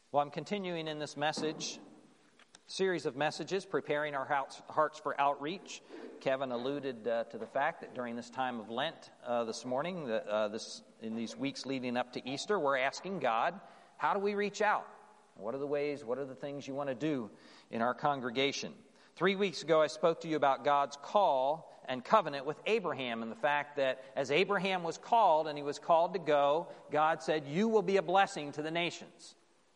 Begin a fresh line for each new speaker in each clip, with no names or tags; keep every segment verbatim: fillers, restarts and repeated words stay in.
Well, I'm continuing in this message, series of messages, preparing our hearts for outreach. Kevin alluded uh, to the fact that during this time of Lent uh, this morning, that, uh, this in these weeks leading up to Easter, we're asking God, how do we reach out? What are the ways, what are the things you want to do in our congregation? Three weeks ago, I spoke to you about God's call and covenant with Abraham, and the fact that as Abraham was called, and he was called to go, God said, you will be a blessing to the nations.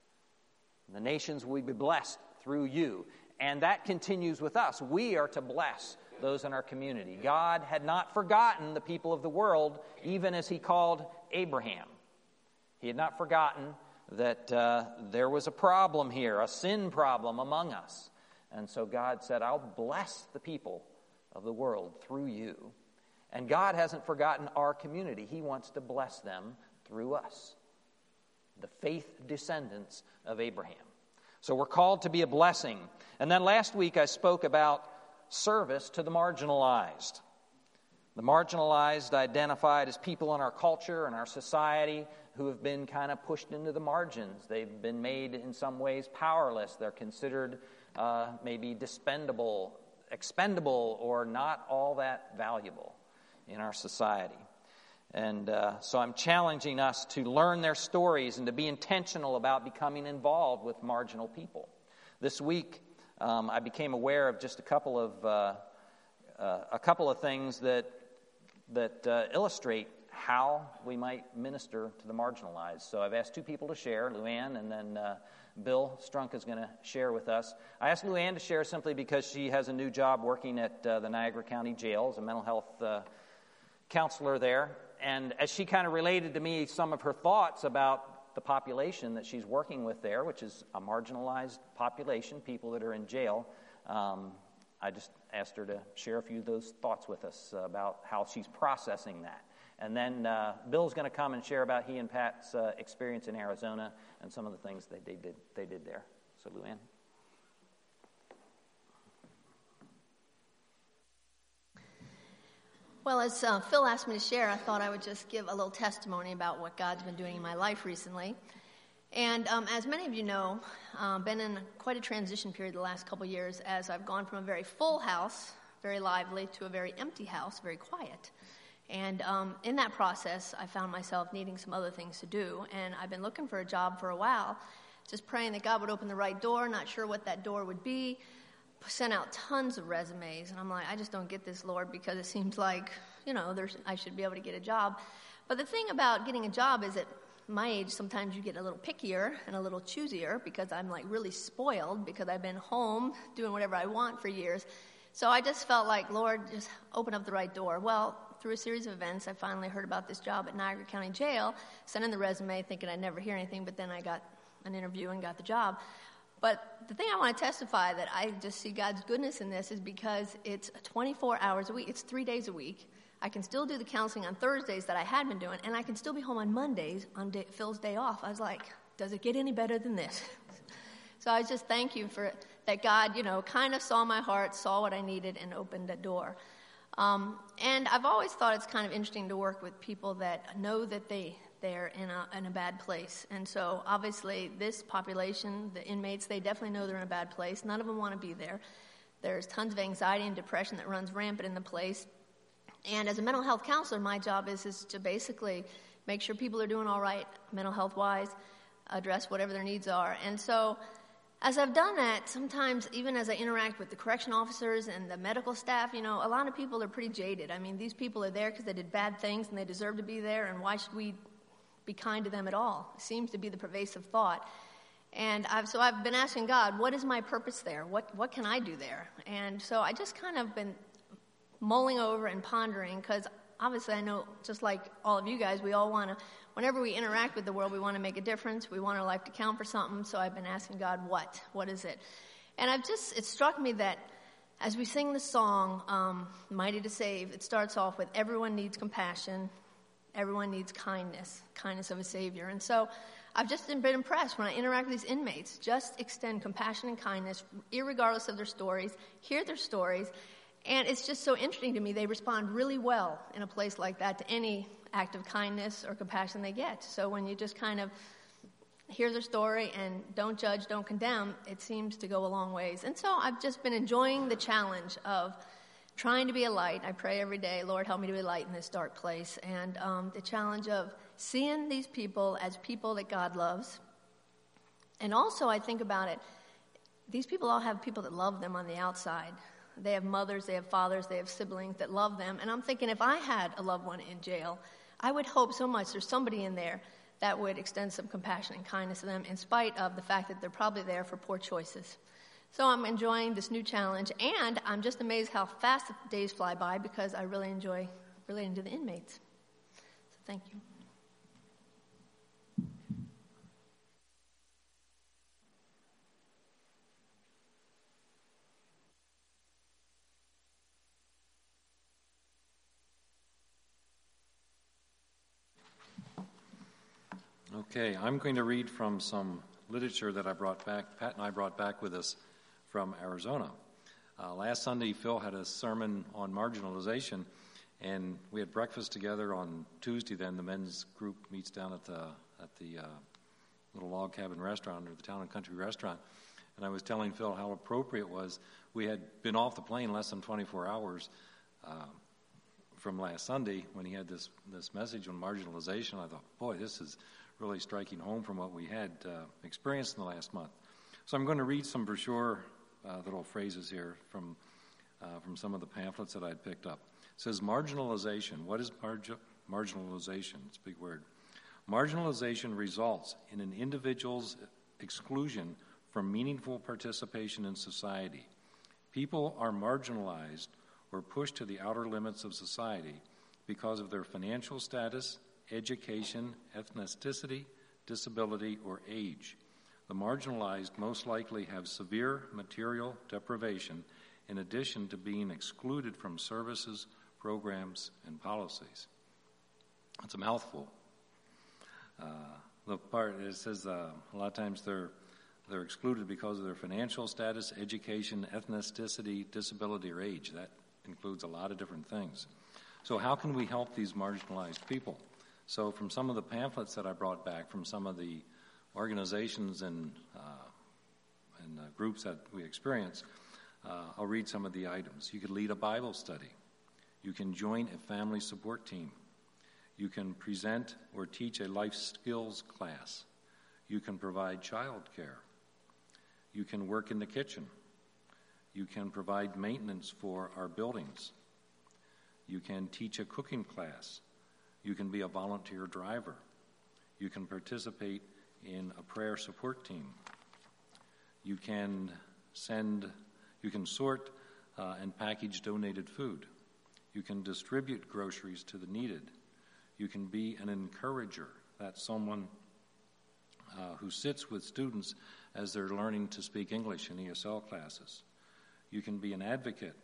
The nations will be blessed through you. And that continues with us. We are to bless those in our community. God had not forgotten the people of the world, even as he called Abraham. He had not forgotten that uh, there was a problem here, a sin problem among us. And so God said, I'll bless the people of the world through you. And God hasn't forgotten our community. He wants to bless them through us, the faith descendants of Abraham. So we're called to be a blessing. And then last week I spoke about service to the marginalized. The marginalized identified as people in our culture and our society who have been kind of pushed into the margins. They've been made in some ways powerless. They're considered uh, maybe dispendable, expendable, or not all that valuable in our society. And uh, so I'm challenging us to learn their stories and to be intentional about becoming involved with marginal people. This week, um, I became aware of just a couple of uh, uh, a couple of things that that uh, illustrate how we might minister to the marginalized. So I've asked two people to share, Luann and then uh, Bill Strunk is going to share with us. I asked Luann to share simply because she has a new job working at uh, the Niagara County Jail as a mental health uh, counselor there. And as she kind of related to me some of her thoughts about the population that she's working with there, which is a marginalized population, people that are in jail, um, I just asked her to share a few of those thoughts with us uh, about how she's processing that. And then uh, Bill's going to come and share about he and Pat's uh, experience in Arizona and some of the things that they did they did there. So, Luann.
Well, as uh, Phil asked me to share, I thought I would just give a little testimony about what God's been doing in my life recently. And um, as many of you know, I've um, been in quite a transition period the last couple years as I've gone from a very full house, very lively, to a very empty house, very quiet. And um, in that process, I found myself needing some other things to do. And I've been looking for a job for a while, just praying that God would open the right door, not sure what that door would be. Sent out tons of resumes, and I'm like, I just don't get this, Lord, because it seems like, you know, there's, I should be able to get a job. But the thing about getting a job is at my age, sometimes you get a little pickier and a little choosier because I'm like really spoiled because I've been home doing whatever I want for years. So I just felt like, Lord, just open up the right door. Well, through a series of events, I finally heard about this job at Niagara County Jail, sent in the resume thinking I'd never hear anything, but then I got an interview and got the job. But the thing I want to testify that I just see God's goodness in this is because it's twenty-four hours a week. It's three days a week. I can still do the counseling on Thursdays that I had been doing, and I can still be home on Mondays on day, Phil's day off. I was like, does it get any better than this? So I just thank you for that God, you know, kind of saw my heart, saw what I needed, and opened the door. Um, and I've always thought it's kind of interesting to work with people that know that they... they're in a in a bad place. And so obviously this population, the inmates, they definitely know they're in a bad place. None of them want to be there. There's tons of anxiety and depression that runs rampant in the place. And as a mental health counselor, my job is, is to basically make sure people are doing all right mental health wise, address whatever their needs are. And so as I've done that, sometimes even as I interact with the correction officers and the medical staff, you know, a lot of people are pretty jaded. I mean, these people are there because they did bad things and they deserve to be there, and why should we be kind to them at all? It seems to be the pervasive thought. And I've, so I've been asking God, what is my purpose there? What what can I do there? And so I just kind of been mulling over and pondering, because obviously I know, just like all of you guys, we all want to, whenever we interact with the world, we want to make a difference. We want our life to count for something. So I've been asking God, what? What is it? And I've just, it struck me that as we sing the song, um, Mighty to Save, it starts off with everyone needs compassion. Everyone needs kindness, kindness of a Savior. And so I've just been impressed when I interact with these inmates. Just extend compassion and kindness, irregardless of their stories, hear their stories. And it's just so interesting to me. They respond really well in a place like that to any act of kindness or compassion they get. So when you just kind of hear their story and don't judge, don't condemn, it seems to go a long ways. And so I've just been enjoying the challenge of trying to be a light. I pray every day, Lord, help me to be a light in this dark place. And um, the challenge of seeing these people as people that God loves. And also, I think about it, these people all have people that love them on the outside. They have mothers, they have fathers, they have siblings that love them. And I'm thinking, if I had a loved one in jail, I would hope so much there's somebody in there that would extend some compassion and kindness to them in spite of the fact that they're probably there for poor choices. So I'm enjoying this new challenge, and I'm just amazed how fast the days fly by because I really enjoy relating to the inmates. So thank you.
Okay, I'm going to read from some literature that I brought back, Pat and I brought back with us from Arizona. Uh, last Sunday, Phil had a sermon on marginalization, and we had breakfast together on Tuesday. Then the men's group meets down at the at the uh, little log cabin restaurant, or the Town and Country restaurant. And I was telling Phil how appropriate it was. We had been off the plane less than twenty-four hours uh, from last Sunday when he had this this message on marginalization. I thought, boy, this is really striking home from what we had uh, experienced in the last month. So I'm going to read some brochure uh, little phrases here from uh, from some of the pamphlets that I'd picked up. It says marginalization. What is margi- marginalization? It's a big word. Marginalization results in an individual's exclusion from meaningful participation in society. People are marginalized or pushed to the outer limits of society because of their financial status, education, ethnicity, disability, or age. The marginalized most likely have severe material deprivation in addition to being excluded from services, programs, and policies. It's a mouthful. Uh, the part, it says uh, a lot of times they're they're excluded because of their financial status, education, ethnicity, disability, or age. That includes a lot of different things. So how can we help these marginalized people? So from some of the pamphlets that I brought back from some of the organizations and, uh, and uh, groups that we experience, uh, I'll read some of the items. You could lead a Bible study. You can join a family support team. You can present or teach a life skills class. You can provide child care. You can work in the kitchen. You can provide maintenance for our buildings. You can teach a cooking class. You can be a volunteer driver. You can participate in a prayer support team. You can send, you can sort uh, and package donated food. You can distribute groceries to the needed. You can be an encourager. That's someone uh, who sits with students as they're learning to speak English in E S L classes. You can be an advocate,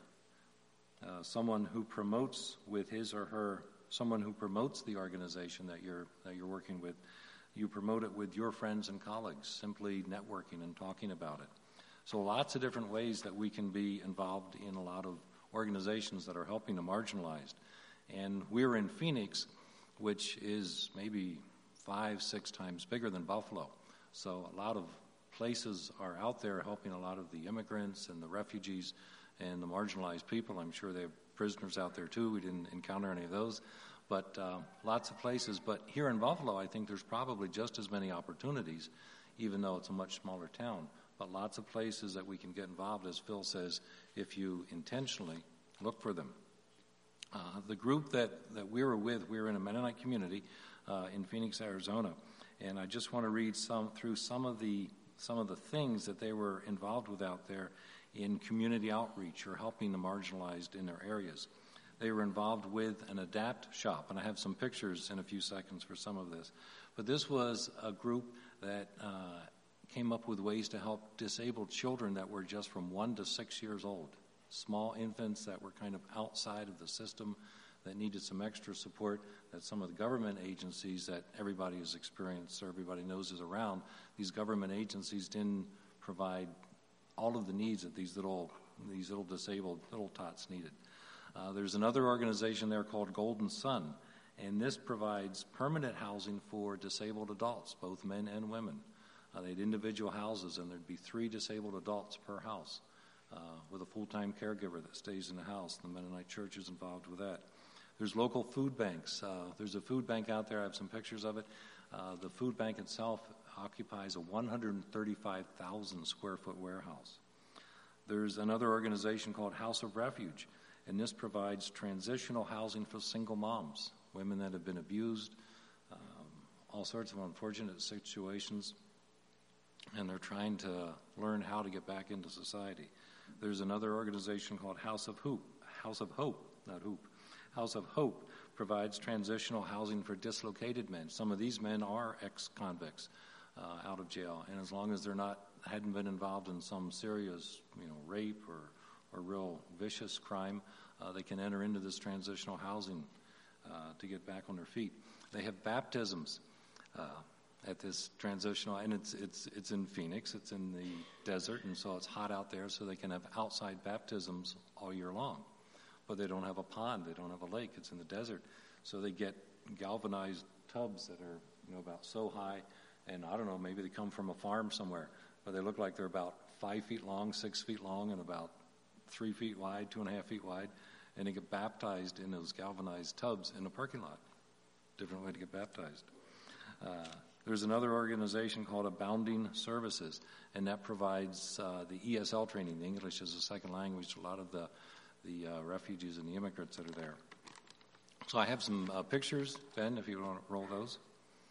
uh, someone who promotes with his or her, someone who promotes the organization that you're that you're working with. You promote it with your friends and colleagues, simply networking and talking about it. So lots of different ways that we can be involved in a lot of organizations that are helping the marginalized. And we're in Phoenix, which is maybe five, six times bigger than Buffalo. So a lot of places are out there helping a lot of the immigrants and the refugees and the marginalized people. I'm sure they have prisoners out there too. We didn't encounter any of those. But uh, lots of places. But here in Buffalo, I think there's probably just as many opportunities, even though it's a much smaller town. But lots of places that we can get involved, as Phil says, if you intentionally look for them. Uh, the group that, that we were with, we were in a Mennonite community uh, in Phoenix, Arizona. And I just want to read some through some of the some of the things that they were involved with out there in community outreach or helping the marginalized in their areas. They were involved with an ADAPT shop, and I have some pictures in a few seconds for some of this. But this was a group that uh, came up with ways to help disabled children that were just from one to six years old, small infants that were kind of outside of the system that needed some extra support that some of the government agencies that everybody has experienced or everybody knows is around, these government agencies didn't provide all of the needs that these little these little disabled little tots needed. Uh, there's another organization there called Golden Sun, and this provides permanent housing for disabled adults, both men and women. Uh, they had individual houses, and there'd be three disabled adults per house uh, with a full-time caregiver that stays in the house. The Mennonite Church is involved with that. There's local food banks. Uh, there's a food bank out there. I have some pictures of it. Uh, the food bank itself occupies a one hundred thirty-five thousand square foot warehouse. There's another organization called House of Refuge, and this provides transitional housing for single moms, women that have been abused, um, all sorts of unfortunate situations, and they're trying to learn how to get back into society. There's another organization called House of Hope, House of Hope, not Hoop. House of Hope provides transitional housing for dislocated men. Some of these men are ex-convicts uh, out of jail, and as long as they're not hadn't been involved in some serious, you know, rape or or real vicious crime, uh, they can enter into this transitional housing uh, to get back on their feet. They have baptisms uh, at this transitional, and it's it's it's in Phoenix. It's in the desert, and so it's hot out there, so they can have outside baptisms all year long. But they don't have a pond, they don't have a lake, it's in the desert. So they get galvanized tubs that are, you know, about so high, and I don't know, maybe they come from a farm somewhere, but they look like they're about five feet long, six feet long, and about three feet wide, two and a half feet wide, and they get baptized in those galvanized tubs in the parking lot. Different way to get baptized. Uh, there's another organization called Abounding Services, and that provides uh, the E S L training, the English as a second language, to a lot of the the uh, refugees and the immigrants that are there. So I have some uh, pictures, Ben, if you want to roll those.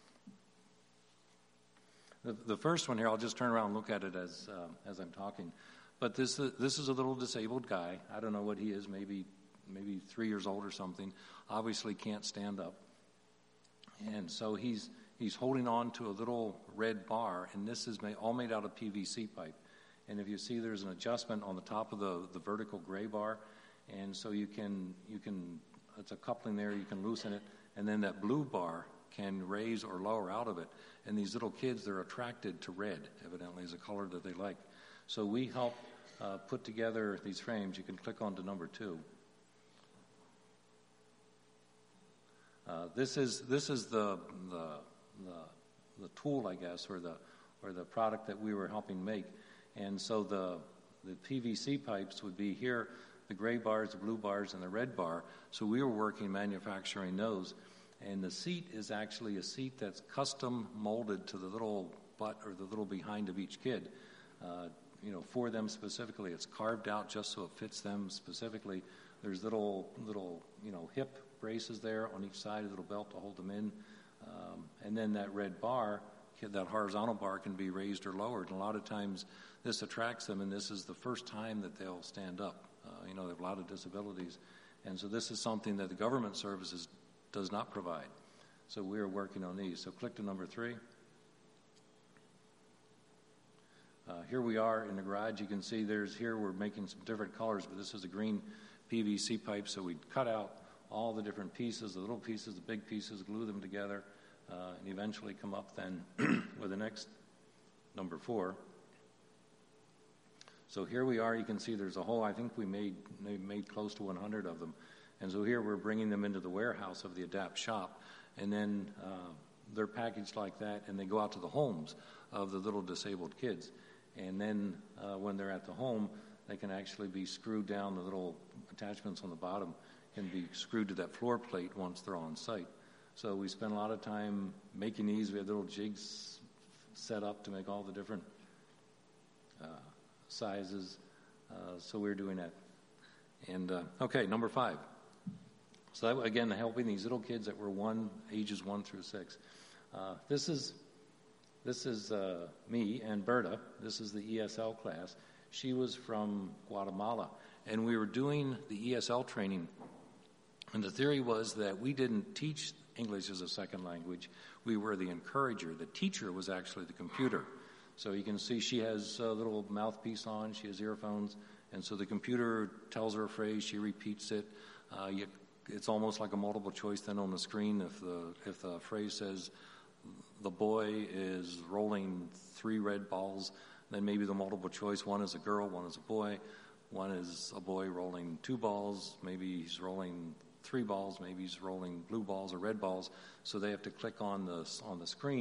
The, the first one here, I'll just turn around and look at it as uh, as I'm talking. But this uh, this is a little disabled guy. I don't know what he is, maybe maybe three years old or something. Obviously can't stand up. And so he's he's holding on to a little red bar, and this is made, all made out of P V C pipe. And if you see, there's an adjustment on the top of the, the vertical gray bar, and so you can you can it's a coupling there. You can loosen it, and then that blue bar can raise or lower out of it. And these little kids, they're attracted to red. Evidently, is a color that they like. So we help uh, put together these frames. You can click on to number two. Uh, this is this is the, the the the tool, I guess, or the or the product that we were helping make. And so the the P V C pipes would be here, the gray bars, the blue bars, and the red bar. So we were working manufacturing those. And the seat is actually a seat that's custom molded to the little butt or the little behind of each kid, uh, you know, for them specifically. It's carved out just so it fits them specifically. There's little little you know hip braces there on each side, a little belt to hold them in, um, and then that red bar, that horizontal bar, can be raised or lowered. And a lot of times this attracts them, and this is the first time that they'll stand up. Uh, you know, they have a lot of disabilities, and so this is something that the government services does not provide. So we are working on these. So click to number three. Uh, here we are in the garage. You can see there's here we're making some different colors, but this is a green P V C pipe. So we cut out all the different pieces, the little pieces, the big pieces, glue them together, uh, and eventually come up then with the next number four. So here we are. You can see there's a whole, I think we made made close to one hundred of them. And so here we're bringing them into the warehouse of the ADAPT shop, and then uh, they're packaged like that, and they go out to the homes of the little disabled kids. And then uh, when they're at the home, they can actually be screwed down. The little attachments on the bottom can be screwed to that floor plate once they're on site. So we spend a lot of time making these. We have little jigs set up to make all the different uh, sizes. Uh, so we're doing that. And, uh, okay, number five. So that, again, helping these little kids that were one, ages one through six. Uh, this is this is uh, me and Berta. This is the E S L class. She was from Guatemala, and we were doing the E S L training. And the theory was that we didn't teach English as a second language. We were the encourager. The teacher was actually the computer. So you can see she has a little mouthpiece on. She has earphones. And so the computer tells her a phrase. She repeats it. Uh, you It's almost like a multiple choice then on the screen. If the if the phrase says the boy is rolling three red balls, then maybe the multiple choice, one is a girl, one is a boy, one is a boy rolling two balls, maybe he's rolling three balls, maybe he's rolling blue balls or red balls. So they have to click on the on the screen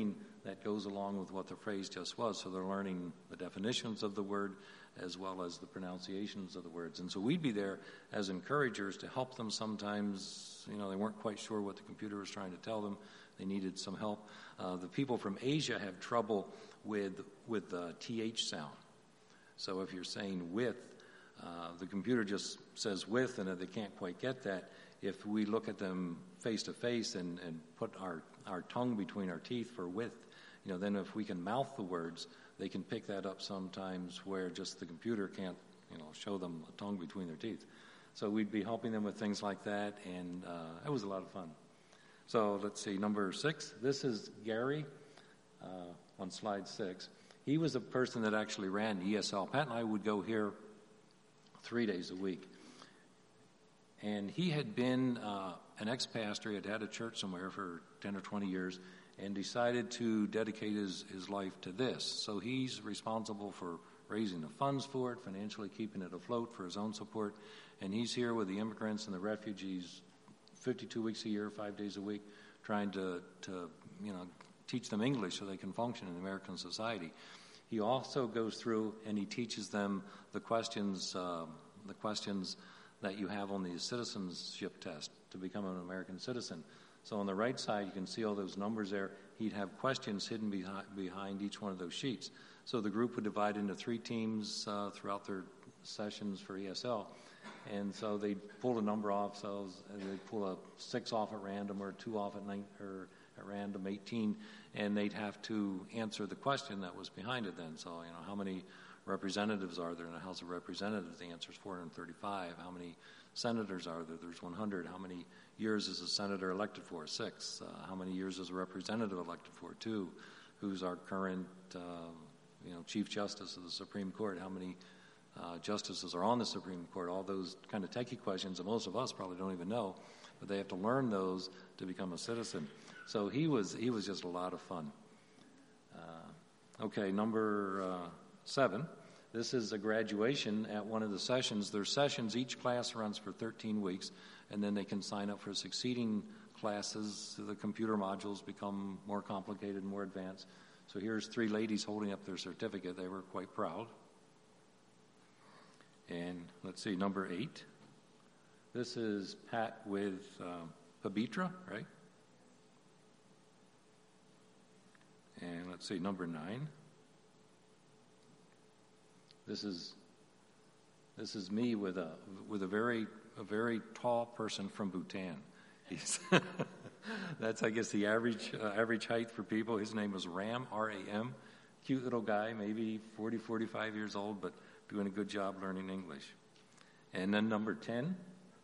that goes along with what the phrase just was. So they're learning the definitions of the word as well as the pronunciations of the words. And so we'd be there as encouragers to help them sometimes. You know, they weren't quite sure what the computer was trying to tell them. They needed some help. Uh, the people from Asia have trouble with with the T H sound. So if you're saying with, uh, the computer just says with, and they can't quite get that. If we look at them face to face and and put our, our tongue between our teeth for with, you know, then if we can mouth the words, they can pick that up sometimes where just the computer can't, you know, show them a tongue between their teeth. So we'd be helping them with things like that, and uh, it was a lot of fun. So let's see, number six. This is Gary uh, on slide six. He was a person that actually ran E S L. Pat and I would go here three days a week. And he had been uh, an ex-pastor. He had had a church somewhere for ten or twenty years and decided to dedicate his, his life to this. So he's responsible for raising the funds for it, financially keeping it afloat for his own support. And he's here with the immigrants and the refugees fifty-two weeks a year, five days a week, trying to, to you know, teach them English so they can function in American society. He also goes through and he teaches them the questions, uh, the questions that you have on the citizenship test to become an American citizen. So on the right side, you can see all those numbers there. He'd have questions hidden behind, behind each one of those sheets. So the group would divide into three teams uh, throughout their sessions for E S L. And so they'd pull a number off, so they'd pull a six off at random or two off at nine, or at random, eighteen, and they'd have to answer the question that was behind it then. So, you know, how many representatives are there in the House of Representatives? The answer is four hundred thirty-five. How many senators are there? There's one hundred. How many years is a senator elected for? Six. Uh, how many years is a representative elected for? Two. Who's our current, uh, you know, Chief Justice of the Supreme Court? How many uh, justices are on the Supreme Court? All those kind of techie questions that most of us probably don't even know, but they have to learn those to become a citizen. So he was he was just a lot of fun. Uh, okay, number uh, seven. This is a graduation at one of the sessions. There's sessions, each class runs for thirteen weeks, and then they can sign up for succeeding classes. The computer modules become more complicated and more advanced. So here's three ladies holding up their certificate. They were quite proud. And let's see, number eight. This is Pat with uh, Pabitra, right? And let's see, number nine. This is this is me with a with a very a very tall person from Bhutan. He's that's I guess the average uh, average height for people. His name was Ram, R A M. Cute little guy, maybe forty, forty-five years old, but doing a good job learning English. And then number ten.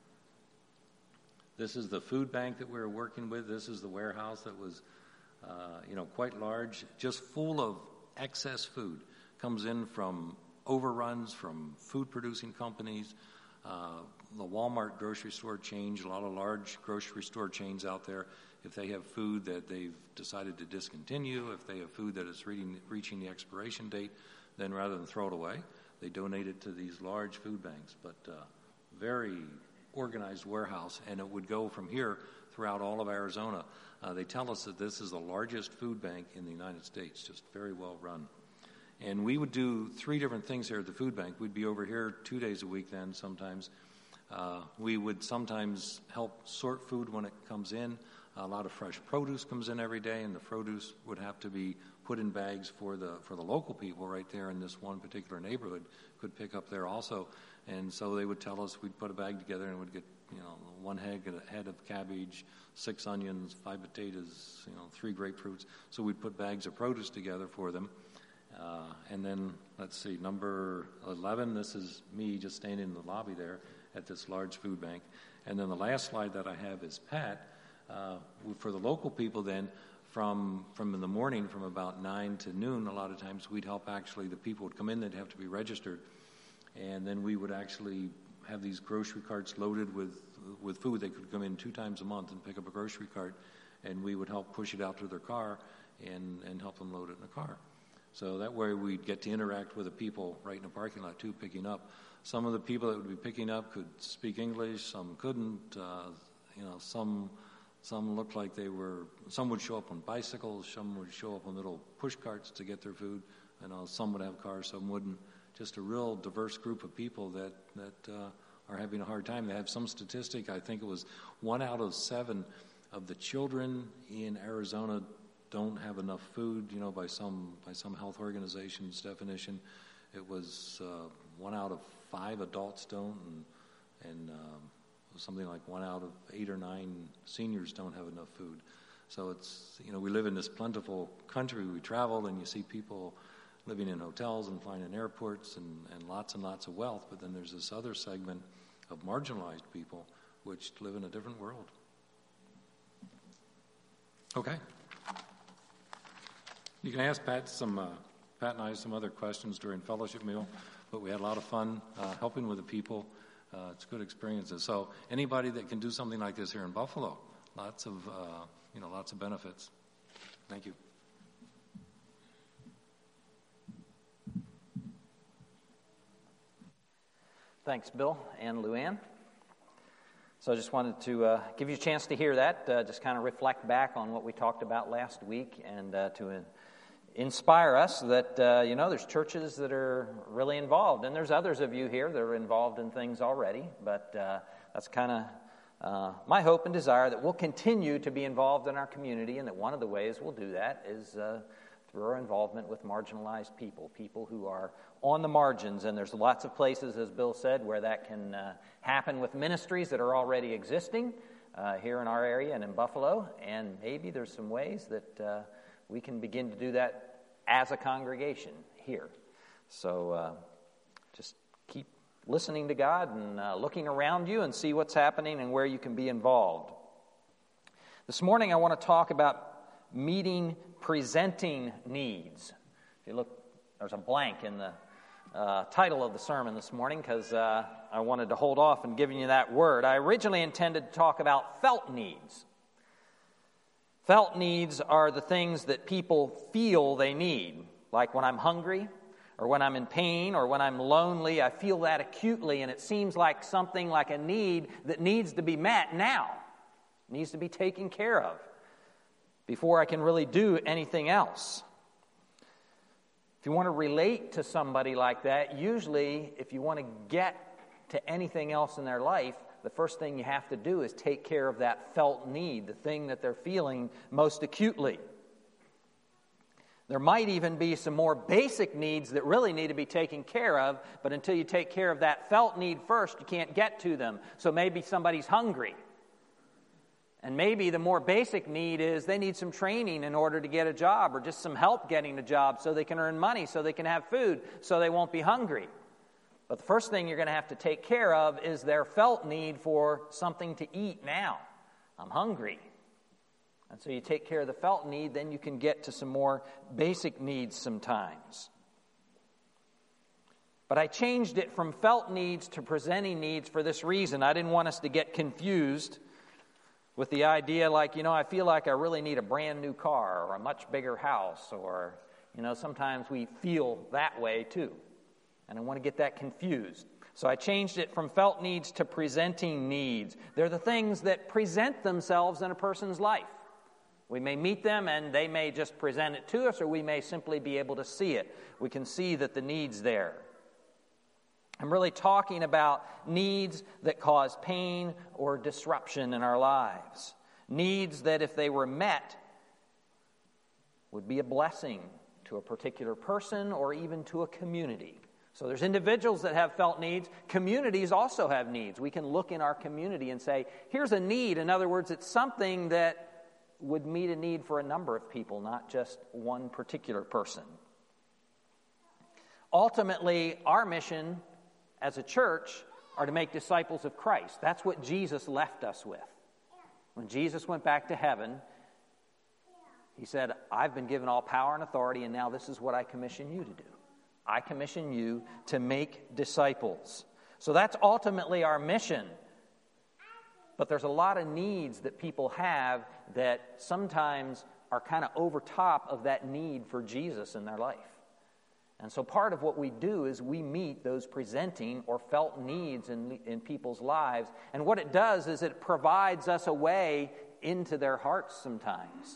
This is the food bank that we were working with. This is the warehouse that was, uh, you know, quite large, just full of excess food. Comes in from overruns from food-producing companies, uh, the Walmart grocery store chain, a lot of large grocery store chains out there. If they have food that they've decided to discontinue, if they have food that is reaching, reaching the expiration date, then rather than throw it away, they donate it to these large food banks. But uh, very organized warehouse, and it would go from here throughout all of Arizona. Uh, they tell us that this is the largest food bank in the United States, just very well run. And we would do three different things here at the food bank. We'd be over here two days a week then sometimes. Uh, we would sometimes help sort food when it comes in. A lot of fresh produce comes in every day, and the produce would have to be put in bags for the for the local people right there in this one particular neighborhood could pick up there also. And so they would tell us, we'd put a bag together and we'd get, you know, one head, a head of cabbage, six onions, five potatoes, you know, three grapefruits. So we'd put bags of produce together for them. Uh, and then, let's see, number eleven, this is me just standing in the lobby there at this large food bank. And then the last slide that I have is Pat. Uh, for the local people then, from from in the morning, from about nine to noon, a lot of times we'd help actually, the people would come in, they'd have to be registered. And then we would actually have these grocery carts loaded with, with food. They could come in two times a month and pick up a grocery cart, and we would help push it out to their car and, and help them load it in the car. So that way we'd get to interact with the people right in the parking lot too, picking up. Some of the people that would be picking up could speak English, some couldn't. Uh, you know, some Some looked like they were, some would show up on bicycles, some would show up on little push carts to get their food. You know, some would have cars, some wouldn't. Just a real diverse group of people that, that uh, are having a hard time. They have some statistic, I think it was one out of seven of the children in Arizona don't have enough food, you know, by some by some health organization's definition. It was uh, one out of five adults don't, and, and um, something like one out of eight or nine seniors don't have enough food. So it's, you know, we live in this plentiful country. We travel and you see people living in hotels and flying in airports and, and lots and lots of wealth, but then there's this other segment of marginalized people which live in a different world. Okay. You can ask Pat some, uh, Pat and I some other questions during fellowship meal, but we had a lot of fun uh, helping with the people. Uh, it's good experiences. So anybody that can do something like this here in Buffalo, lots of, uh, you know, lots of benefits. Thank you.
Thanks, Bill and Luann. So I just wanted to uh, give you a chance to hear that, uh, just kind of reflect back on what we talked about last week, and uh, to uh, inspire us that, uh, you know, there's churches that are really involved, and there's others of you here that are involved in things already, but uh, that's kind of uh, my hope and desire that we'll continue to be involved in our community, and that one of the ways we'll do that is uh, through our involvement with marginalized people, people who are on the margins. And there's lots of places, as Bill said, where that can uh, happen with ministries that are already existing uh, here in our area and in Buffalo. And maybe there's some ways that uh, we can begin to do that as a congregation here. So uh, just keep listening to God and uh, looking around you and see what's happening and where you can be involved. This morning I want to talk about meeting presenting needs. If you look, there's a blank in the uh, title of the sermon this morning because uh, I wanted to hold off on giving you that word. I originally intended to talk about felt needs. Felt needs are the things that people feel they need, like when I'm hungry or when I'm in pain or when I'm lonely. I feel that acutely, and it seems like something like a need that needs to be met now, needs to be taken care of before I can really do anything else. If you want to relate to somebody like that, usually if you want to get to anything else in their life, the first thing you have to do is take care of that felt need, the thing that they're feeling most acutely. There might even be some more basic needs that really need to be taken care of, but until you take care of that felt need first, you can't get to them. So maybe somebody's hungry. And maybe the more basic need is they need some training in order to get a job, or just some help getting a job so they can earn money, so they can have food, so they won't be hungry. But the first thing you're going to have to take care of is their felt need for something to eat now. I'm hungry. And so you take care of the felt need, then you can get to some more basic needs sometimes. But I changed it from felt needs to presenting needs for this reason. I didn't want us to get confused with the idea like, you know, I feel like I really need a brand new car or a much bigger house, or, you know, sometimes we feel that way too. And I want to get that confused. So I changed it from felt needs to presenting needs. They're the things that present themselves in a person's life. We may meet them and they may just present it to us, or we may simply be able to see it. We can see that the need's there. I'm really talking about needs that cause pain or disruption in our lives. Needs that, if they were met, would be a blessing to a particular person or even to a community. So there's individuals that have felt needs. Communities also have needs. We can look in our community and say, here's a need. In other words, it's something that would meet a need for a number of people, not just one particular person. Ultimately, our mission as a church are to make disciples of Christ. That's what Jesus left us with. When Jesus went back to heaven, he said, I've been given all power and authority, and now this is what I commission you to do. I commission you to make disciples. So that's ultimately our mission. But there's a lot of needs that people have that sometimes are kind of over top of that need for Jesus in their life. And so part of what we do is we meet those presenting or felt needs in, in people's lives. And what it does is it provides us a way into their hearts sometimes.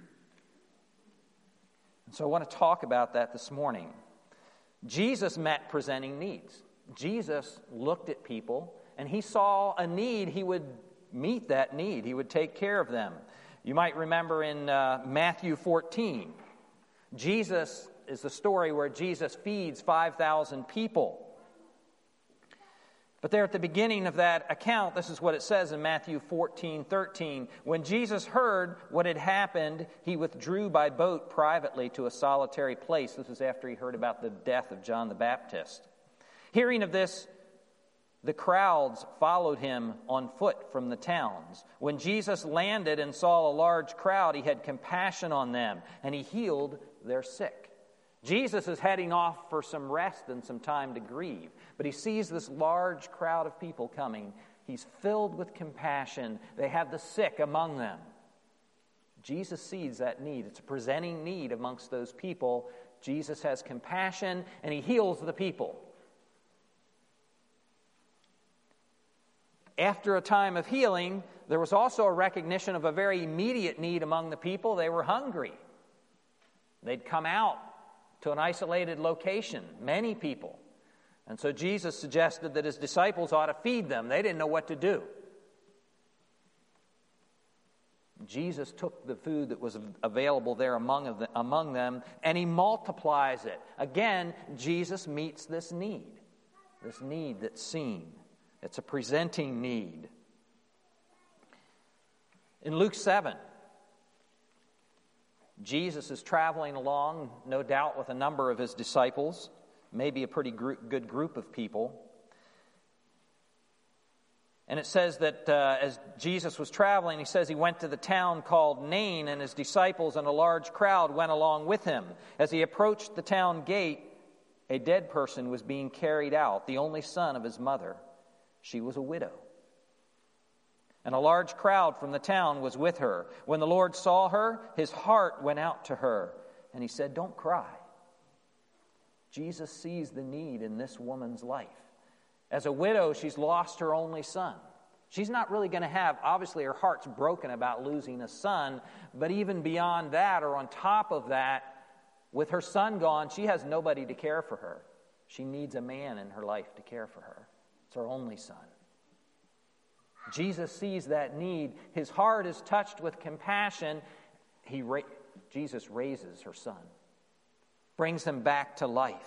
And so I want to talk about that this morning. Jesus met presenting needs. Jesus looked at people, and he saw a need. He would meet that need. He would take care of them. You might remember in uh, Matthew fourteen, Jesus is the story where Jesus feeds five thousand people. But there at the beginning of that account, this is what it says in Matthew fourteen thirteen. When Jesus heard what had happened, he withdrew by boat privately to a solitary place. This was after he heard about the death of John the Baptist. Hearing of this, the crowds followed him on foot from the towns. When Jesus landed and saw a large crowd, he had compassion on them, and he healed their sick. Jesus is heading off for some rest and some time to grieve, but he sees this large crowd of people coming. He's filled with compassion. They have the sick among them. Jesus sees that need. It's a presenting need amongst those people. Jesus has compassion, and he heals the people. After a time of healing, there was also a recognition of a very immediate need among the people. They were hungry. They'd come out to an isolated location, many people. And so Jesus suggested that his disciples ought to feed them. They didn't know what to do. Jesus took the food that was available there among, of the, among them, and he multiplies it. Again, Jesus meets this need, this need that's seen. It's a presenting need. In Luke seven, Jesus is traveling along, no doubt with a number of his disciples, maybe a pretty group, good group of people. And it says that uh, as Jesus was traveling, he says he went to the town called Nain, and his disciples and a large crowd went along with him. As he approached the town gate, a dead person was being carried out, the only son of his mother. She was a widow. And a large crowd from the town was with her. When the Lord saw her, his heart went out to her, and he said, "Don't cry." Jesus sees the need in this woman's life. As a widow, she's lost her only son. She's not really going to have, obviously her heart's broken about losing a son, but even beyond that, or on top of that, with her son gone, she has nobody to care for her. She needs a man in her life to care for her. It's her only son. Jesus sees that need. His heart is touched with compassion. He ra- Jesus raises her son, brings him back to life.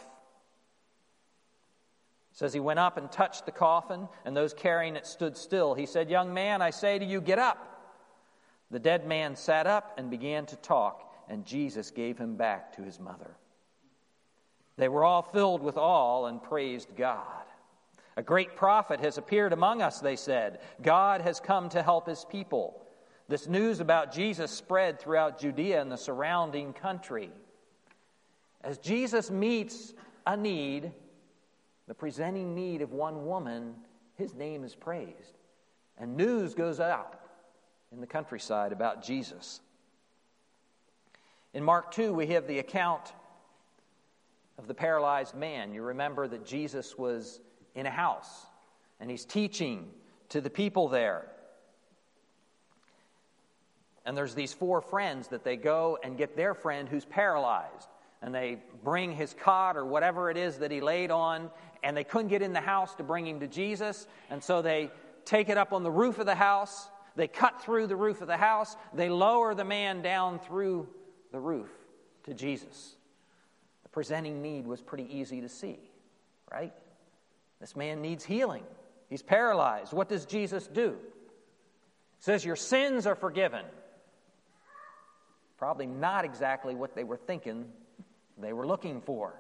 It says he went up and touched the coffin, and those carrying it stood still. He said, "Young man, I say to you, get up." The dead man sat up and began to talk, and Jesus gave him back to his mother. They were all filled with awe and praised God. "A great prophet has appeared among us," they said. "God has come to help his people." This news about Jesus spread throughout Judea and the surrounding country. As Jesus meets a need, the presenting need of one woman, his name is praised. And news goes out in the countryside about Jesus. In Mark two, we have the account of the paralyzed man. You remember that Jesus was in a house, and he's teaching to the people there. And there's these four friends that they go and get their friend who's paralyzed, and they bring his cot or whatever it is that he laid on, and they couldn't get in the house to bring him to Jesus, and so they take it up on the roof of the house, they cut through the roof of the house, they lower the man down through the roof to Jesus. The presenting need was pretty easy to see, right? This man needs healing. He's paralyzed. What does Jesus do? He says, "Your sins are forgiven." Probably not exactly what they were thinking they were looking for.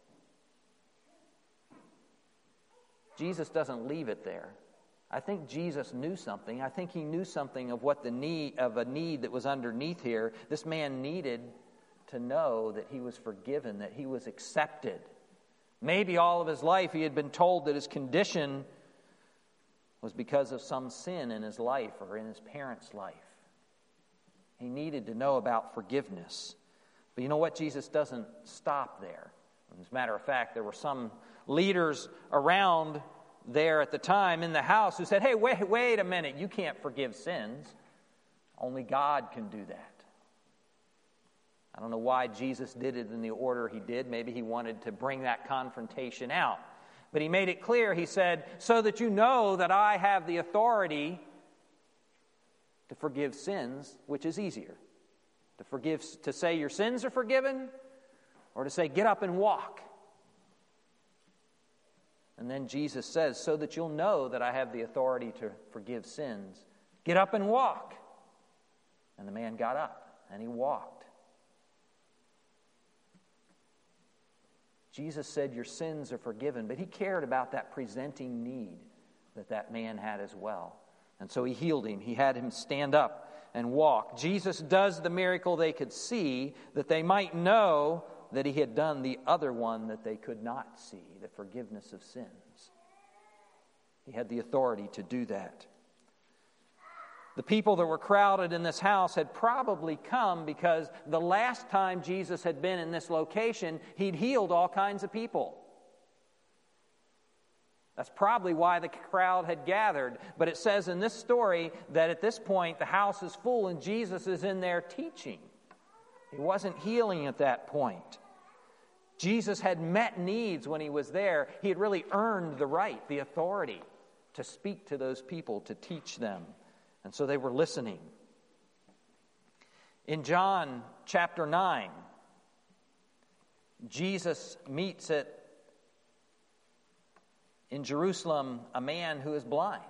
Jesus doesn't leave it there. I think Jesus knew something. I think he knew something of what the need of a need that was underneath here. This man needed to know that he was forgiven, that he was accepted. Maybe all of his life he had been told that his condition was because of some sin in his life or in his parents' life. He needed to know about forgiveness. But you know what? Jesus doesn't stop there. As a matter of fact, there were some leaders around there at the time in the house who said, "Hey, wait, wait a minute. You can't forgive sins. Only God can do that. I don't know why Jesus did it in the order he did. Maybe he wanted to bring that confrontation out. But he made it clear. He said, so that you know that I have the authority to forgive sins, which is easier. To forgive, to say your sins are forgiven, or to say get up and walk. And then Jesus says, so that you'll know that I have the authority to forgive sins, get up and walk. And the man got up and he walked. Jesus said your sins are forgiven, but he cared about that presenting need that that man had as well. And so he healed him. He had him stand up and walk. Jesus does the miracle they could see, that they might know that he had done the other one that they could not see, the forgiveness of sins. He had the authority to do that. The people that were crowded in this house had probably come because the last time Jesus had been in this location, he'd healed all kinds of people. That's probably why the crowd had gathered. But it says in this story that at this point the house is full and Jesus is in there teaching. He wasn't healing at that point. Jesus had met needs when he was there. He had really earned the right, the authority to speak to those people, to teach them. And so they were listening. In John chapter nine, Jesus meets at, in Jerusalem, a man who is blind.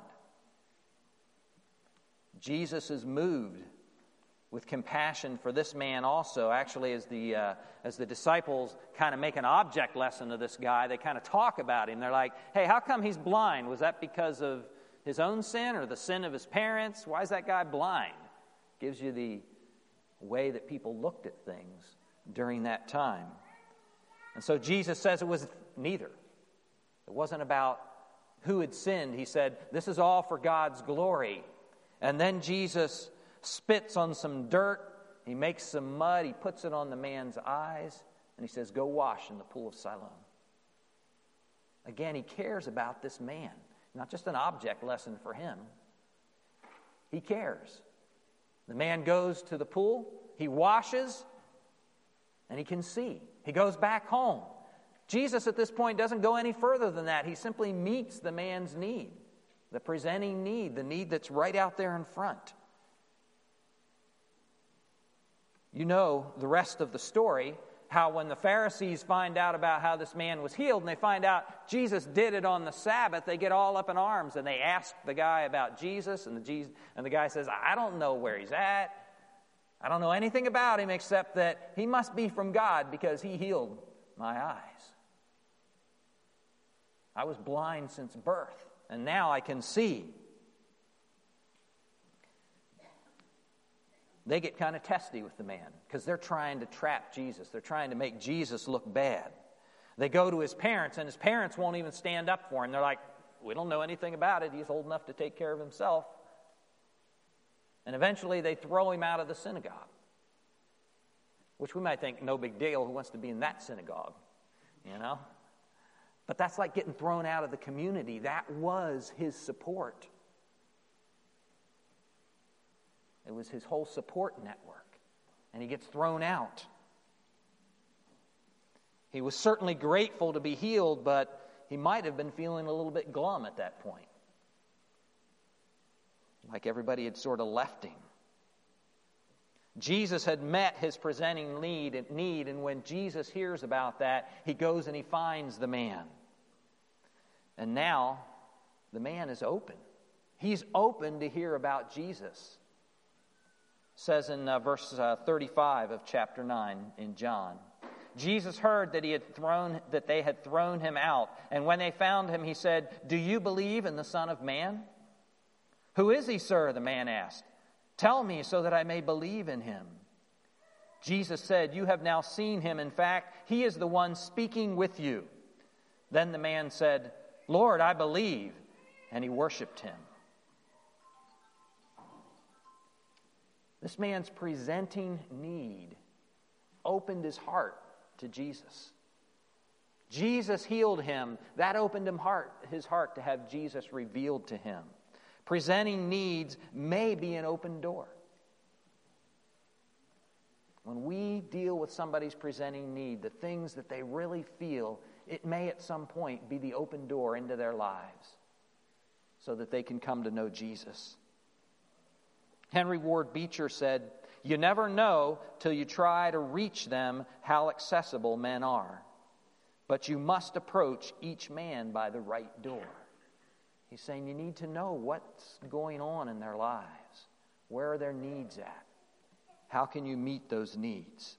Jesus is moved with compassion for this man also. Actually, as the uh, as the disciples kind of make an object lesson of this guy, they kind of talk about him. They're like, hey, how come he's blind? Was that because of his own sin or the sin of his parents? Why is that guy blind? Gives you the way that people looked at things during that time. And so Jesus says it was neither. It wasn't about who had sinned. He said, this is all for God's glory. And then Jesus spits on some dirt. He makes some mud. He puts it on the man's eyes. And he says, go wash in the pool of Siloam. Again, he cares about this man. Not just an object lesson for him. He cares. The man goes to the pool, he washes, and he can see. He goes back home. Jesus at this point doesn't go any further than that. He simply meets the man's need, the presenting need, the need that's right out there in front. You know the rest of the story. How when the Pharisees find out about how this man was healed and they find out Jesus did it on the Sabbath, they get all up in arms and they ask the guy about Jesus, and the, Jesus, and the guy says, I don't know where he's at. I don't know anything about him except that he must be from God because he healed my eyes. I was blind since birth, and now I can see. They get kind of testy with the man because they're trying to trap Jesus. They're trying to make Jesus look bad. They go to his parents, and his parents won't even stand up for him. They're like, we don't know anything about it. He's old enough to take care of himself. And eventually they throw him out of the synagogue, which we might think, no big deal. Who wants to be in that synagogue? You know? But that's like getting thrown out of the community. That was his support. It was his whole support network. And he gets thrown out. He was certainly grateful to be healed, but he might have been feeling a little bit glum at that point. Like everybody had sort of left him. Jesus had met his presenting need, and when Jesus hears about that, he goes and he finds the man. And now, the man is open. He's open to hear about Jesus. Says in uh, verse uh, thirty-five of chapter nine in John, Jesus heard that he had thrown that they had thrown him out, and when they found him, he said, "Do you believe in the Son of Man?" "Who is he, sir?" the man asked. "Tell me so that I may believe in him." Jesus said, "You have now seen him. In fact, he is the one speaking with you." Then the man said, "Lord, I believe," and he worshiped him. This man's presenting need opened his heart to Jesus. Jesus healed him. That opened him heart, his heart to have Jesus revealed to him. Presenting needs may be an open door. When we deal with somebody's presenting need, the things that they really feel, it may at some point be the open door into their lives so that they can come to know Jesus. Henry Ward Beecher said, "You never know till you try to reach them how accessible men are. But you must approach each man by the right door." He's saying you need to know what's going on in their lives. Where are their needs at? How can you meet those needs?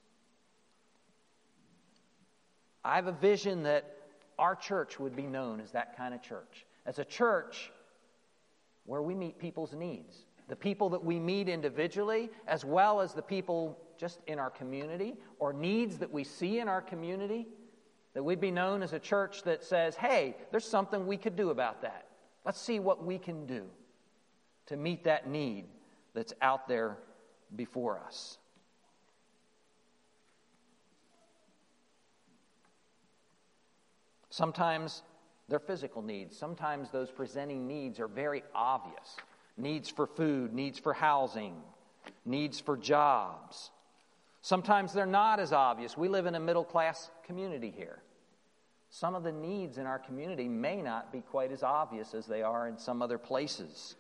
I have a vision that our church would be known as that kind of church. As a church where we meet people's needs. The people that we meet individually, as well as the people just in our community, or needs that we see in our community, that we'd be known as a church that says, hey, there's something we could do about that. Let's see what we can do to meet that need that's out there before us. Sometimes they're physical needs. Sometimes those presenting needs are very obvious. Needs for food, needs for housing, needs for jobs. Sometimes they're not as obvious. We live in a middle-class community here. Some of the needs in our community may not be quite as obvious as they are in some other places.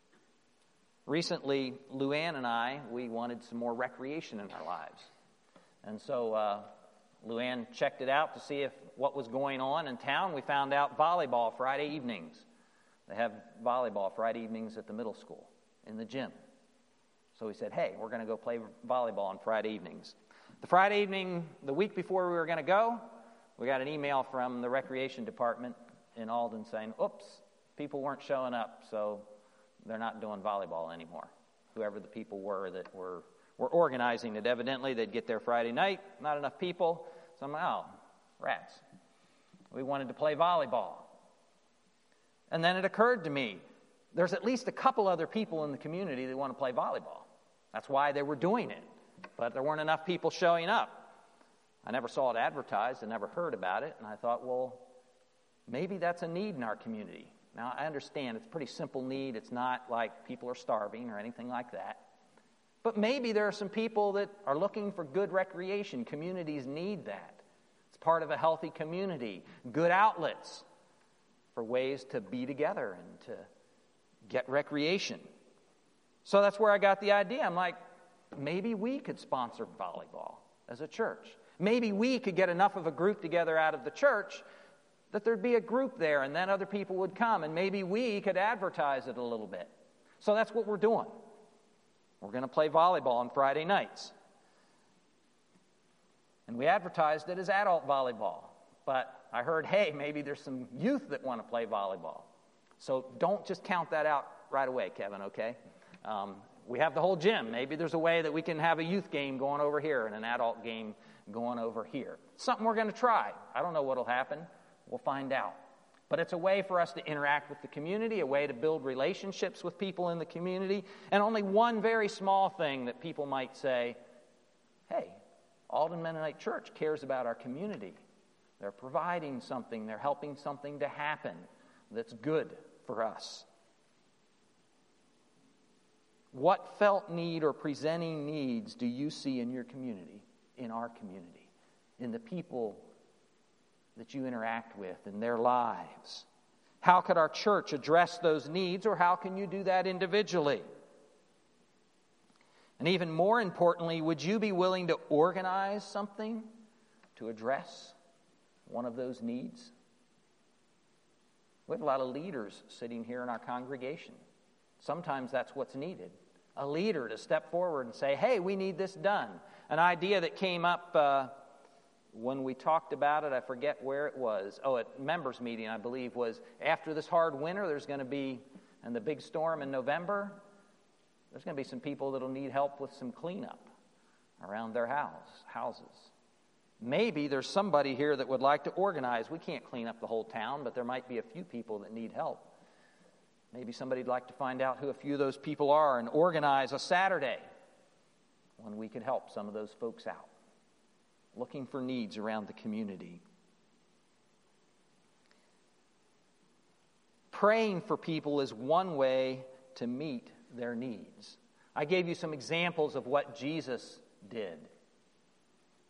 Recently, Luann and I, we wanted some more recreation in our lives. And so uh, Luann checked it out to see if what was going on in town. We found out volleyball Friday evenings. They have volleyball Friday evenings at the middle school in the gym. So we said, hey, we're going to go play volleyball on Friday evenings. The Friday evening, the week before we were going to go, we got an email from the recreation department in Alden saying, oops, people weren't showing up, so they're not doing volleyball anymore. Whoever the people were that were, were organizing it, evidently they'd get there Friday night, not enough people. So I'm like, oh, rats. We wanted to play volleyball. And then it occurred to me, there's at least a couple other people in the community that want to play volleyball. That's why they were doing it. But there weren't enough people showing up. I never saw it advertised. I never heard about it. And I thought, well, maybe that's a need in our community. Now, I understand it's a pretty simple need. It's not like people are starving or anything like that. But maybe there are some people that are looking for good recreation. Communities need that. It's part of a healthy community. Good outlets for ways to be together and to get recreation. So that's where I got the idea. I'm like, maybe we could sponsor volleyball as a church. Maybe we could get enough of a group together out of the church that there'd be a group there and then other people would come, and maybe we could advertise it a little bit. So that's what we're doing. We're going to play volleyball on Friday nights. And we advertised it as adult volleyball. But I heard, hey, maybe there's some youth that want to play volleyball. So don't just count that out right away, Kevin, okay? Um, we have the whole gym. Maybe there's a way that we can have a youth game going over here and an adult game going over here. Something we're going to try. I don't know what will happen. We'll find out. But it's a way for us to interact with the community, a way to build relationships with people in the community, and only one very small thing that people might say, hey, Alden Mennonite Church cares about our community. They're providing something. They're helping something to happen that's good for us. What felt need or presenting needs do you see in your community, in our community, in the people that you interact with, in their lives? How could our church address those needs, or how can you do that individually? And even more importantly, would you be willing to organize something to address one of those needs? We have a lot of leaders sitting here in our congregation. Sometimes that's what's needed. A leader to step forward and say, hey, we need this done. An idea that came up uh, when we talked about it, I forget where it was. Oh, at members meeting, I believe, was after this hard winter, there's going to be, and the big storm in November, there's going to be some people that will need help with some cleanup around their house, houses. Maybe there's somebody here that would like to organize. We can't clean up the whole town, but there might be a few people that need help. Maybe somebody'd like to find out who a few of those people are and organize a Saturday when we could help some of those folks out, looking for needs around the community. Praying for people is one way to meet their needs. I gave you some examples of what Jesus did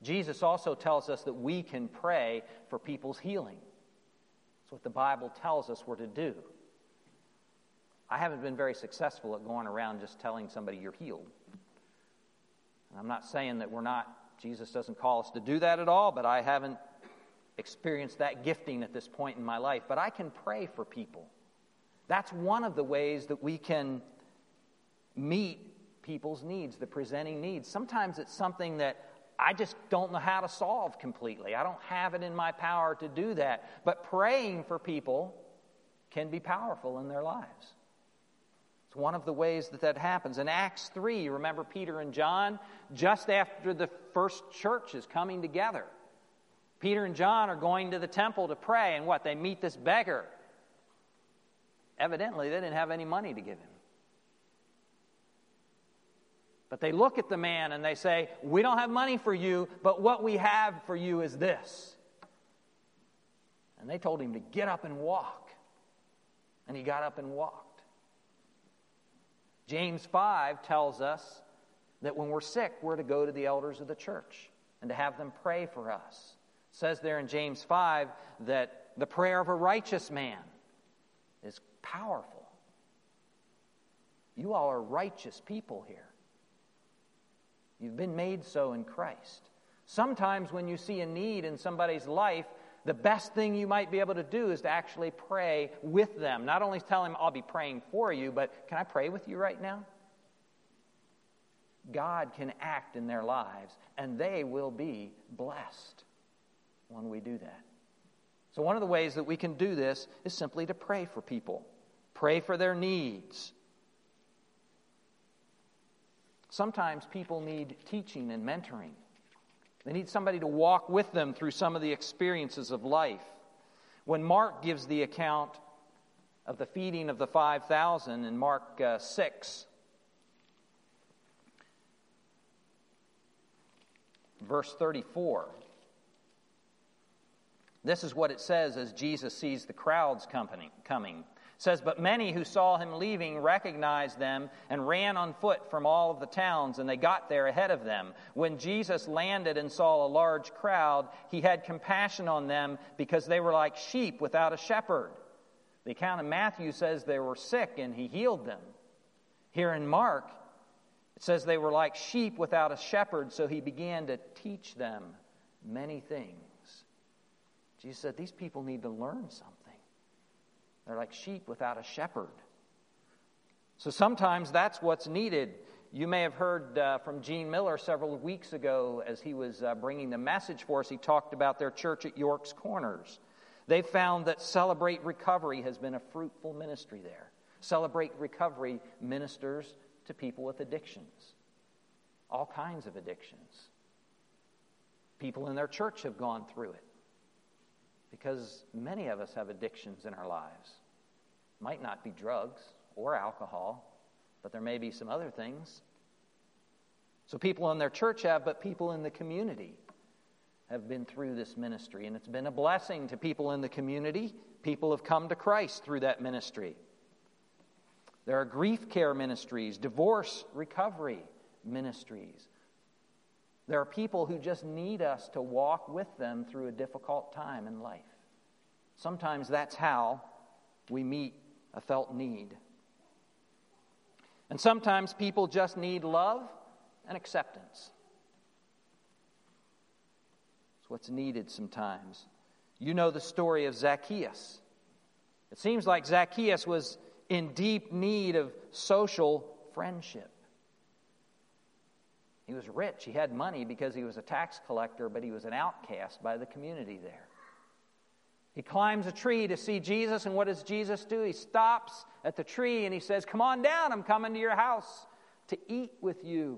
Jesus also tells us that we can pray for people's healing. That's what the Bible tells us we're to do. I haven't been very successful at going around just telling somebody you're healed. And I'm not saying that we're not, Jesus doesn't call us to do that at all, but I haven't experienced that gifting at this point in my life. But I can pray for people. That's one of the ways that we can meet people's needs, the presenting needs. Sometimes it's something that I just don't know how to solve completely. I don't have it in my power to do that. But praying for people can be powerful in their lives. It's one of the ways that that happens. In Acts three, remember Peter and John? Just after the first church is coming together, Peter and John are going to the temple to pray, and what? They meet this beggar. Evidently, they didn't have any money to give him. But they look at the man and they say, we don't have money for you, but what we have for you is this. And they told him to get up and walk. And he got up and walked. James five tells us that when we're sick, we're to go to the elders of the church and to have them pray for us. It says there in James five that the prayer of a righteous man is powerful. You all are righteous people here. You've been made so in Christ. Sometimes when you see a need in somebody's life, the best thing you might be able to do is to actually pray with them. Not only tell them, I'll be praying for you, but can I pray with you right now? God can act in their lives, and they will be blessed when we do that. So one of the ways that we can do this is simply to pray for people. Pray for their needs. Sometimes people need teaching and mentoring. They need somebody to walk with them through some of the experiences of life. When Mark gives the account of the feeding of the five thousand in Mark uh, six, verse thirty-four, this is what it says as Jesus sees the crowds coming. It says, but many who saw him leaving recognized them and ran on foot from all of the towns, and they got there ahead of them. When Jesus landed and saw a large crowd, he had compassion on them because they were like sheep without a shepherd. The account of Matthew says they were sick and he healed them. Here in Mark, it says they were like sheep without a shepherd, so he began to teach them many things. Jesus said, these people need to learn something. They're like sheep without a shepherd. So sometimes that's what's needed. You may have heard uh, from Gene Miller several weeks ago as he was uh, bringing the message for us. He talked about their church at York's Corners. They found that Celebrate Recovery has been a fruitful ministry there. Celebrate Recovery ministers to people with addictions, all kinds of addictions. People in their church have gone through it. Because many of us have addictions in our lives. Might not be drugs or alcohol, but there may be some other things. So people in their church have, but people in the community have been through this ministry. And it's been a blessing to people in the community. People have come to Christ through that ministry. There are grief care ministries, divorce recovery ministries. There are people who just need us to walk with them through a difficult time in life. Sometimes that's how we meet a felt need. And sometimes people just need love and acceptance. It's what's needed sometimes. You know the story of Zacchaeus. It seems like Zacchaeus was in deep need of social friendship. He was rich. He had money because he was a tax collector, but he was an outcast by the community there. He climbs a tree to see Jesus, and what does Jesus do? He stops at the tree and he says, come on down, I'm coming to your house to eat with you.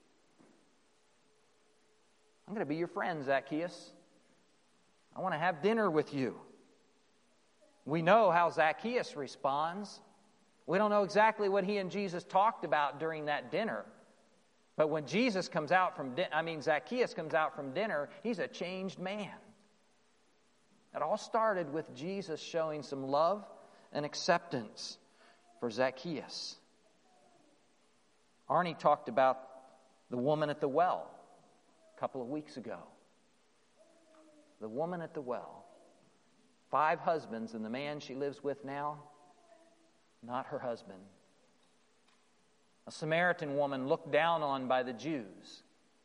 I'm going to be your friend, Zacchaeus. I want to have dinner with you. We know how Zacchaeus responds. We don't know exactly what he and Jesus talked about during that dinner. But when Jesus comes out from, di- I mean, Zacchaeus comes out from dinner, he's a changed man. It all started with Jesus showing some love and acceptance for Zacchaeus. Arnie talked about the woman at the well a couple of weeks ago. the woman at the well. Five husbands, and the man she lives with now, not her husband. A Samaritan woman looked down on by the Jews.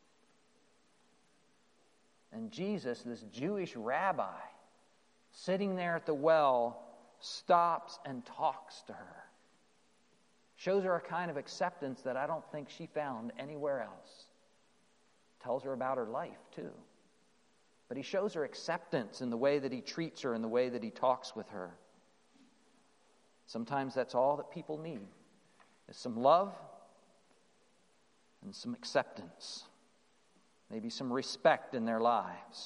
And Jesus, this Jewish rabbi, sitting there at the well, stops and talks to her. Shows her a kind of acceptance that I don't think she found anywhere else. Tells her about her life, too. But he shows her acceptance in the way that he treats her, in the way that he talks with her. Sometimes that's all that people need, is some love and some acceptance. Maybe some respect in their lives.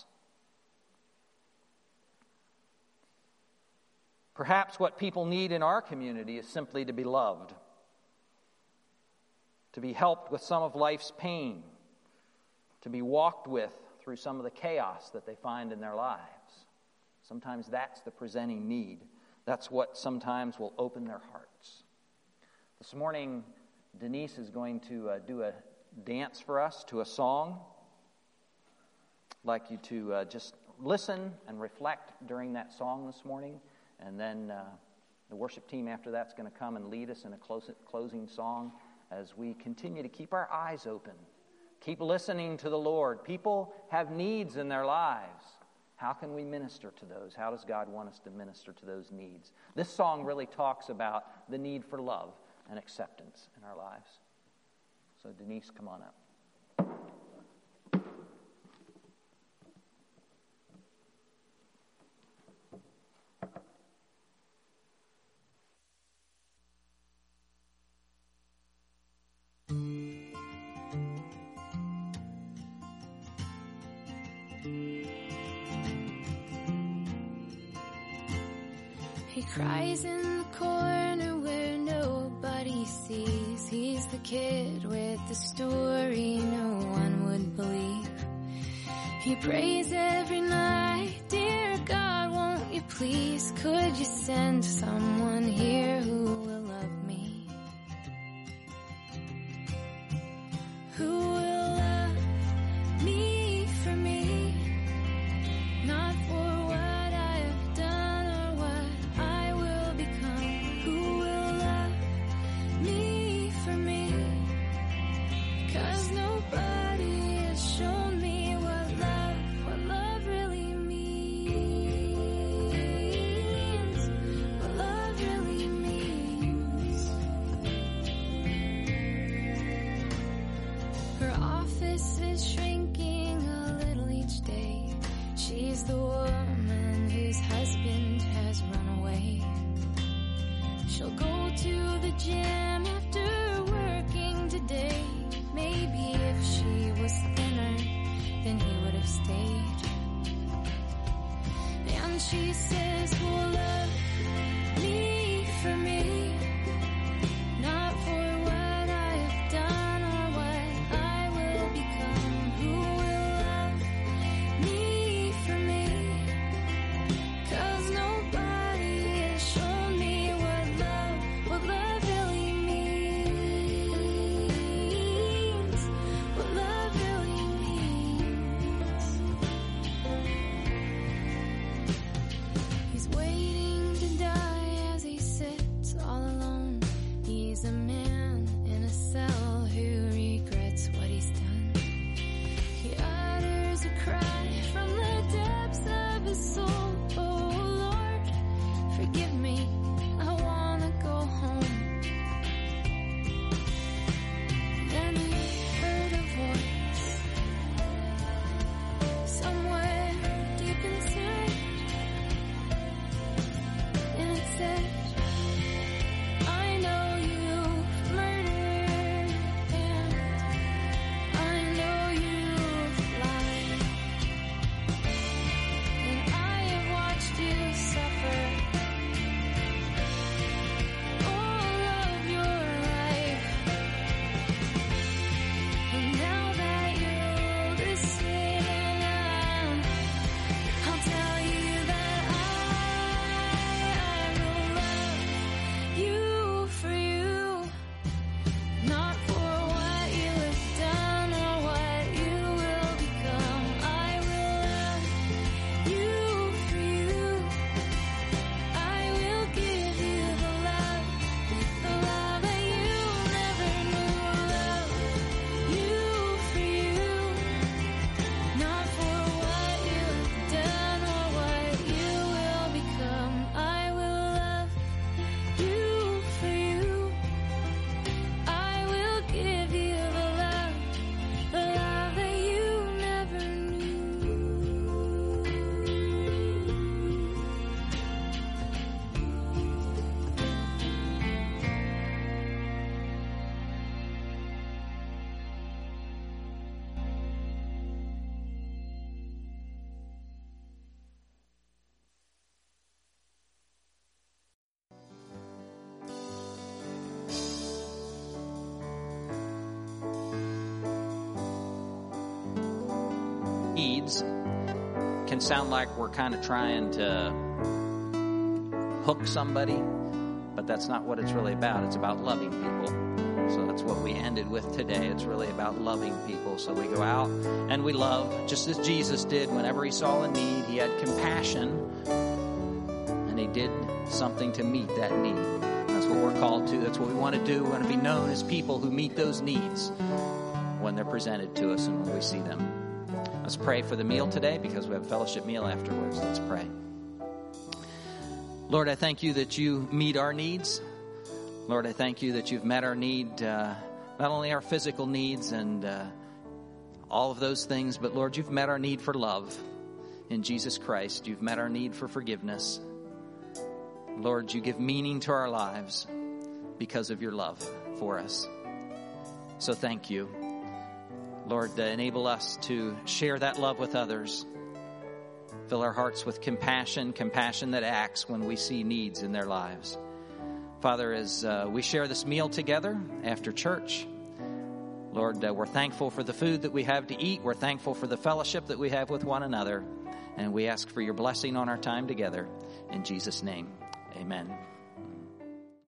Perhaps what people need in our community is simply to be loved, to be helped with some of life's pain, to be walked with through some of the chaos that they find in their lives. Sometimes that's the presenting need. That's what sometimes will open their hearts. This morning, Denise is going to uh, do a dance for us to a song. I'd like you to uh, just listen and reflect during that song this morning. And then uh, the worship team after that's going to come and lead us in a close, closing song as we continue to keep our eyes open. Keep listening to the Lord. People have needs in their lives. How can we minister to those? How does God want us to minister to those needs? This song really talks about the need for love and acceptance in our lives. So Denise, come on up.
He cries in the corner where nobody sees. He's the kid with the story no one would believe. He prays every night, dear God, won't you please, could you send someone here who will love me? Who will love me for me, not for what I have done or what I will become. Who will love me for me, 'cause nobody has shown me what love, what love really means, what love really means. Her office is shrinking a little each day. She's the woman whose husband has run away. She'll go to the gym after working today. Maybe if she was thinner, then he would have stayed. And she says, who'll love me for me, not for what I have done or what I will become. Who will love me for me, 'cause nobody has shown me what love, what love really means, what love really means. He's waiting to die as he sits all alone
needs can sound like we're kind of trying to hook somebody, but that's not what it's really about. It's about loving people. So that's what we ended with today. It's really about loving people. So we go out and we love, just as Jesus did. Whenever he saw a need, he had compassion, and he did something to meet that need. That's what we're called to. That's what we want to do. We want to be known as people who meet those needs when they're presented to us and when we see them. Let's pray for the meal today, because we have a fellowship meal afterwards. Let's pray. Lord, I thank you that you meet our needs. Lord, I thank you that you've met our need, uh, not only our physical needs and uh, all of those things, but Lord, you've met our need for love in Jesus Christ. You've met our need for forgiveness. Lord, you give meaning to our lives because of your love for us. So thank you. Lord, uh, enable us to share that love with others. Fill our hearts with compassion, compassion that acts when we see needs in their lives. Father, as uh, we share this meal together after church, Lord, uh, we're thankful for the food that we have to eat. We're thankful for the fellowship that we have with one another. And we ask for your blessing on our time together. In Jesus' name, amen.